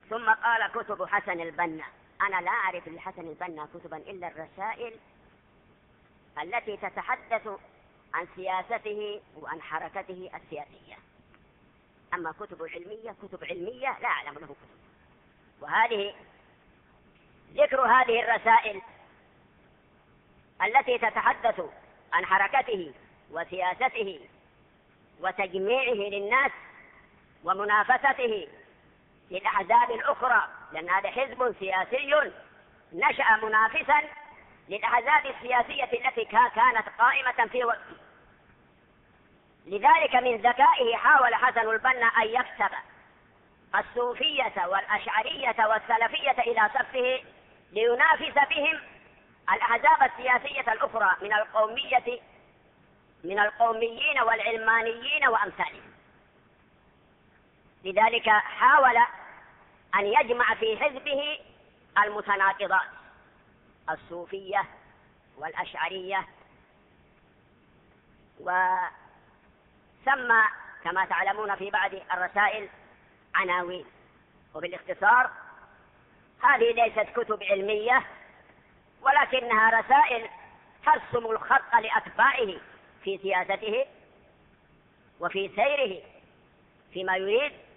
ثم قال كتب حسن البنا. أنا لا أعرف لحسن البنا كتبا إلا الرسائل التي تتحدث عن سياسته وعن حركته السياسية، أما كتب علمية لا أعلم له كتب. وهذه ذكر هذه الرسائل التي تتحدث عن حركته وسياسته وتجميعه للناس ومنافسته للأحزاب الأخرى، لأن هذا حزب سياسي نشأ منافسا للأحزاب السياسية التي كانت قائمة في وقته. لذلك من ذكائه حاول حسن البنا أن يكسب الصوفية والأشعرية والسلفية إلى صفه لينافس بهم الأحزاب السياسية الأخرى من القوميين والعلمانيين وأمثالهم. لذلك حاول أن يجمع في حزبه المتناقضات الصوفية والأشعرية، وسمى كما تعلمون في بعض الرسائل عناوين. وبالاختصار هذه ليست كتب علمية ولكنها رسائل ترسم الخط لأتباعه في سياسته وفي سيره فيما يريد